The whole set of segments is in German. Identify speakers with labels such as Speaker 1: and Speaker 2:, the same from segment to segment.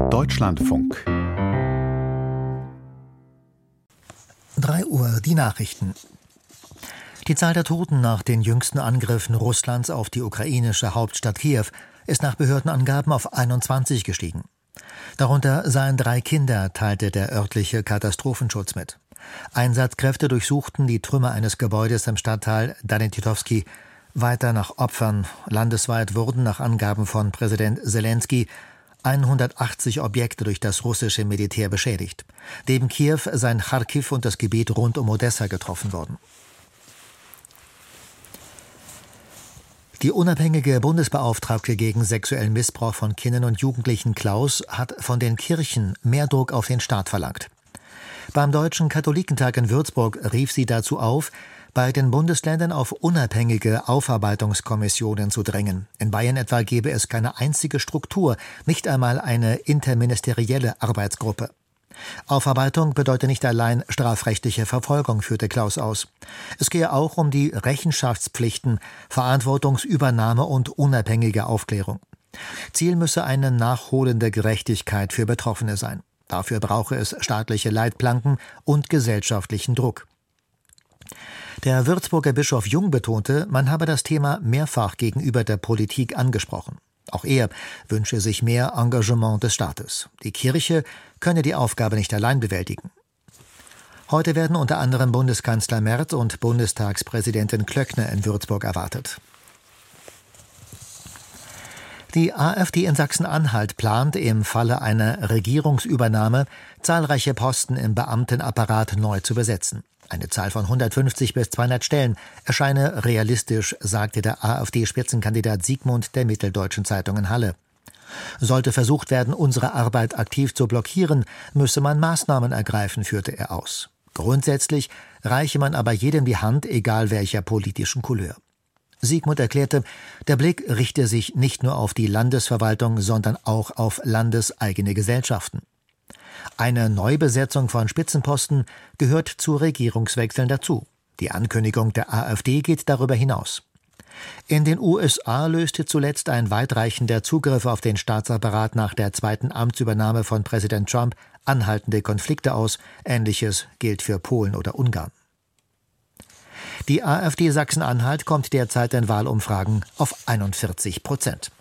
Speaker 1: Deutschlandfunk.
Speaker 2: 3 Uhr, die Nachrichten. Die Zahl der Toten nach den jüngsten Angriffen Russlands auf die ukrainische Hauptstadt Kiew ist nach Behördenangaben auf 21 gestiegen. Darunter seien 3 Kinder, teilte der örtliche Katastrophenschutz mit. Einsatzkräfte durchsuchten die Trümmer eines Gebäudes im Stadtteil Danetitowski. Weiter nach Opfern. Landesweit wurden nach Angaben von Präsident Selenskyj 180 Objekte durch das russische Militär beschädigt. Neben Kiew seien Charkiw und das Gebiet rund um Odessa getroffen worden. Die unabhängige Bundesbeauftragte gegen sexuellen Missbrauch von Kindern und Jugendlichen Klaus hat von den Kirchen mehr Druck auf den Staat verlangt. Beim Deutschen Katholikentag in Würzburg rief sie dazu auf, bei den Bundesländern auf unabhängige Aufarbeitungskommissionen zu drängen. In Bayern etwa gebe es keine einzige Struktur, nicht einmal eine interministerielle Arbeitsgruppe. Aufarbeitung bedeutet nicht allein strafrechtliche Verfolgung, führte Klaus aus. Es gehe auch um die Rechenschaftspflichten, Verantwortungsübernahme und unabhängige Aufklärung. Ziel müsse eine nachholende Gerechtigkeit für Betroffene sein. Dafür brauche es staatliche Leitplanken und gesellschaftlichen Druck. Der Würzburger Bischof Jung betonte, man habe das Thema mehrfach gegenüber der Politik angesprochen. Auch er wünsche sich mehr Engagement des Staates. Die Kirche könne die Aufgabe nicht allein bewältigen. Heute werden unter anderem Bundeskanzler Merz und Bundestagspräsidentin Klöckner in Würzburg erwartet. Die AfD in Sachsen-Anhalt plant im Falle einer Regierungsübernahme, zahlreiche Posten im Beamtenapparat neu zu besetzen. Eine Zahl von 150 bis 200 Stellen erscheine realistisch, sagte der AfD-Spitzenkandidat Siegmund der Mitteldeutschen Zeitung in Halle. Sollte versucht werden, unsere Arbeit aktiv zu blockieren, müsse man Maßnahmen ergreifen, führte er aus. Grundsätzlich reiche man aber jedem die Hand, egal welcher politischen Couleur. Siegmund erklärte, der Blick richte sich nicht nur auf die Landesverwaltung, sondern auch auf landeseigene Gesellschaften. Eine Neubesetzung von Spitzenposten gehört zu Regierungswechseln dazu. Die Ankündigung der AfD geht darüber hinaus. In den USA löste zuletzt ein weitreichender Zugriff auf den Staatsapparat nach der zweiten Amtsübernahme von Präsident Trump anhaltende Konflikte aus. Ähnliches gilt für Polen oder Ungarn. Die AfD Sachsen-Anhalt kommt derzeit in Wahlumfragen auf 41%.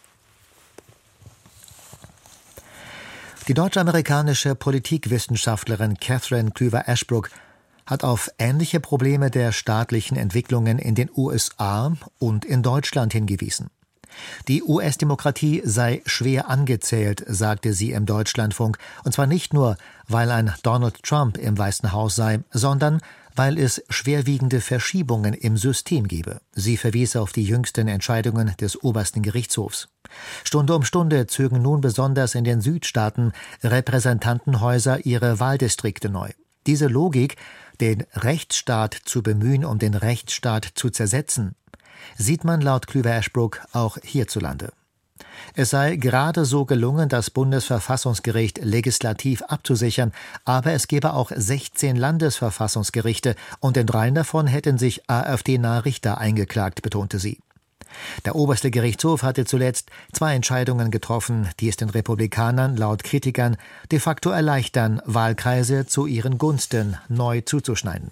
Speaker 2: Die deutsch-amerikanische Politikwissenschaftlerin Catherine Cleaver-Ashbrook hat auf ähnliche Probleme der staatlichen Entwicklungen in den USA und in Deutschland hingewiesen. Die US-Demokratie sei schwer angezählt, sagte sie im Deutschlandfunk, und zwar nicht nur, weil ein Donald Trump im Weißen Haus sei, sondern weil es schwerwiegende Verschiebungen im System gebe. Sie verwies auf die jüngsten Entscheidungen des obersten Gerichtshofs. Stunde um Stunde zögen nun besonders in den Südstaaten Repräsentantenhäuser ihre Wahldistrikte neu. Diese Logik, den Rechtsstaat zu bemühen, um den Rechtsstaat zu zersetzen, sieht man laut Cleaver-Ashbrook auch hierzulande. Es sei gerade so gelungen, das Bundesverfassungsgericht legislativ abzusichern, aber es gebe auch 16 Landesverfassungsgerichte und in 3 davon hätten sich AfD-nahe Richter eingeklagt, betonte sie. Der oberste Gerichtshof hatte zuletzt 2 Entscheidungen getroffen, die es den Republikanern laut Kritikern de facto erleichtern, Wahlkreise zu ihren Gunsten neu zuzuschneiden.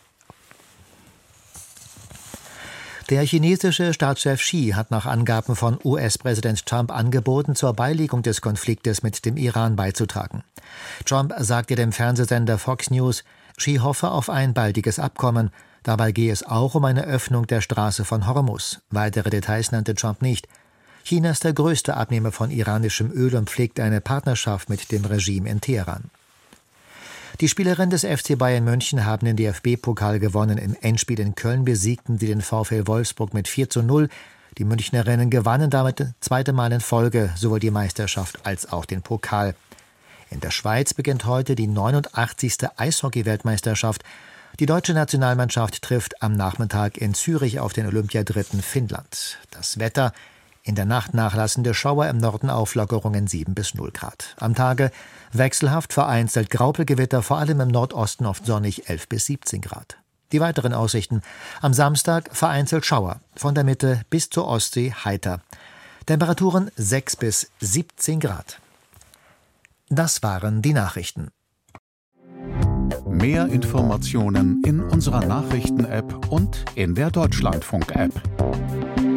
Speaker 2: Der chinesische Staatschef Xi hat nach Angaben von US-Präsident Trump angeboten, zur Beilegung des Konfliktes mit dem Iran beizutragen. Trump sagte dem Fernsehsender Fox News, Xi hoffe auf ein baldiges Abkommen. Dabei gehe es auch um eine Öffnung der Straße von Hormuz. Weitere Details nannte Trump nicht. China ist der größte Abnehmer von iranischem Öl und pflegt eine Partnerschaft mit dem Regime in Teheran. Die Spielerinnen des FC Bayern München haben den DFB-Pokal gewonnen. Im Endspiel in Köln besiegten sie den VfL Wolfsburg mit 4:0. Die Münchnerinnen gewannen damit das 2. Mal in Folge sowohl die Meisterschaft als auch den Pokal. In der Schweiz beginnt heute die 89. Eishockey-Weltmeisterschaft. Die deutsche Nationalmannschaft trifft am Nachmittag in Zürich auf den Olympiadritten Finnland. Das Wetter: in der Nacht nachlassende Schauer, im Norden Auflockerungen 7 bis 0 Grad. Am Tage wechselhaft, vereinzelt Graupelgewitter, vor allem im Nordosten oft sonnig 11 bis 17 Grad. Die weiteren Aussichten: am Samstag vereinzelt Schauer, von der Mitte bis zur Ostsee heiter. Temperaturen 6 bis 17 Grad. Das waren die Nachrichten.
Speaker 1: Mehr Informationen in unserer Nachrichten-App und in der Deutschlandfunk-App.